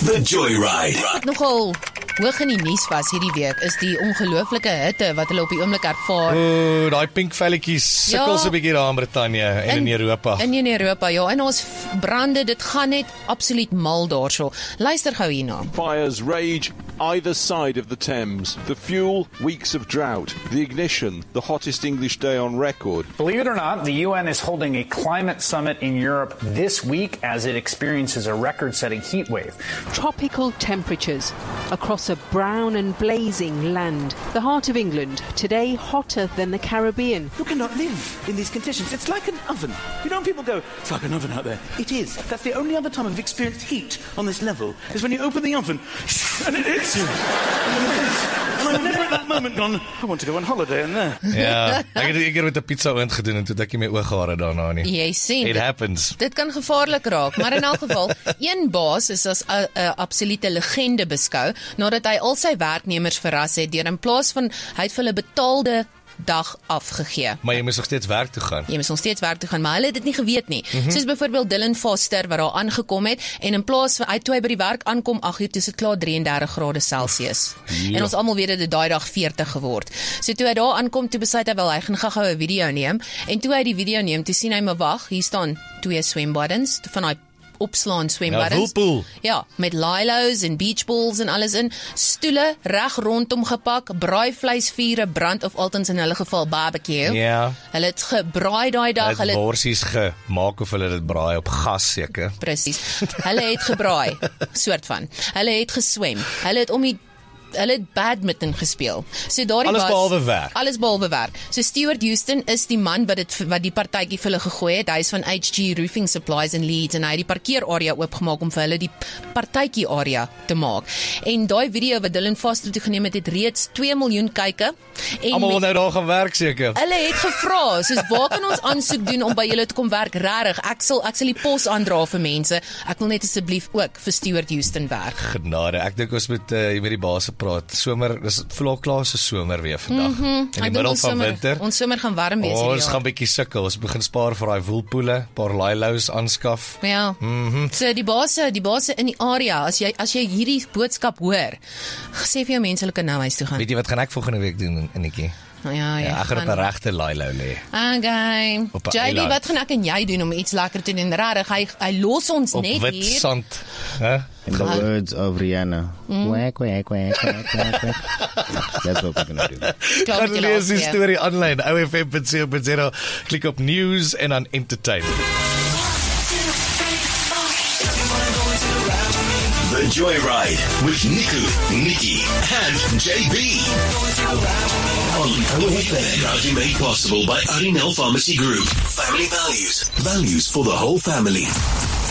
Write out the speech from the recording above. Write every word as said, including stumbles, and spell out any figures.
The Joyride. Wat nogal hoog in die nuus was hierdie week is die ongelooflike hitte wat hulle op die oomblik ervaar. O, daai pink velletjies sukkel so 'n bietjie daar in Brittanje en in, in Europa. In in Europa, ja. En ons brande, dit gaan net absoluut mal daarso. Luister gou hierna. Fires rage either side of the Thames. The fuel, weeks of drought. The ignition, the hottest English day on record. Believe it or not, the U N is holding a climate summit in Europe this week as it experiences a record-setting heat wave. Tropical temperatures across a brown and blazing land. The heart of England, today hotter than the Caribbean. You cannot live in these conditions. It's like an oven. You know when people go, it's like an oven out there. It is. That's the only other time I've experienced heat on this level is when you open the oven and it hits you. And I've never at that moment gone, I want to go on holiday in there. Ja, ek het 'n keer met 'n pizza oond gedoen en toe het ek nie my ooghare daarna nie. Jy sien. It happens. Dit kan gevaarlik raak, maar in elk geval, een baas is as 'n absolute legende beskou nadat hy al sy werknemers verras het deur in plaas van hy het vir hulle betaalde dag afgegee. Maar jy moet nog steeds werk toe gaan. Jy moet nog steeds werk toe gaan, maar hulle het dit nie geweet nie. Mm-hmm. Soos byvoorbeeld Dylan Foster wat daar aangekom het en in plaas van hy toe hy by die werk aankom ag uur toe sit klaar drieëndertig grade Celsius. Ja. En ons almal weet dat dit daai dag veertig geword. So toe hy daar aankom, toe besluit hy wel hy gaan gou-gou 'n video neem en toe hy die video neem, toe sien hy maar wag, hier staan twee swembaddens van daai opslaan swembaddens. Ja, pool. Ja, met lilos en beachballs en alles in, stoele reg rondom gepak, braaivleisvure brand of altens in hulle geval barbecue. Ja. Hulle het gebraai daai dag, hulle het worsies gemaak of hulle dit braai op gas seker. Presies. Hulle het gebraai, soort van. Hulle het geswem. Hulle het om die Hulle het badminton gespeel. So daardie alles was, behalwe werk. Alles behalwe werk. So Stuart Houston is die man wat dit wat die partytjie vir hulle gegooi het. Hy is van H G Roofing Supplies in Leeds en hy het die parkeerarea oopgemaak om vir hulle die partytjie area te maak. En daai video wat Dylan Foster toe geneem het, het reeds twee miljoen kyke. Almal wil nou daar gaan werk seker. Hulle het gevra, soos waar kan ons aansoek doen om by julle te kom werk? Regtig, ek sal ek sal die pos aandra vir mense. Ek wil net asseblief ook vir Stuart Houston werk. Genade, ek dink ons moet uh, met die baas praat. Somer, dis vlog klaar se somer weer vandag. Mm-hmm. In die middel van somer, winter. Ons somer gaan warm wees hierdie jaar. Ons gaan bietjie sukkel. Ons begin spaar vir daai woelpoele, paar lilos aanskaf. Ja. Mm-hmm. So die base, die base in die area, as jy as jy hierdie boodskap hoor, sê vir jou mense hulle kan nou huis toe gaan. Weet jy wat gaan ek volgende week doen in Nikkie? Nou ja, ja, ek gaan op 'n regte lilo lê. Okay. J B, wat gaan ek en jy doen om iets lekker te doen? Regtig, hy hy los ons op net hier. Op wit sand, hè? In the words of Rihanna. Mm. Quack, quack, quack, quack, quack, quack. That's what we're gonna do. Gaan lees die storie aanlyn, o f m dot co dot za, klik op news en dan entertainment. The Joyride with Niku, Nikki and J B. On O F M. Proudly made possible by Arinel Pharmacy Group. Family values. Values for the whole family.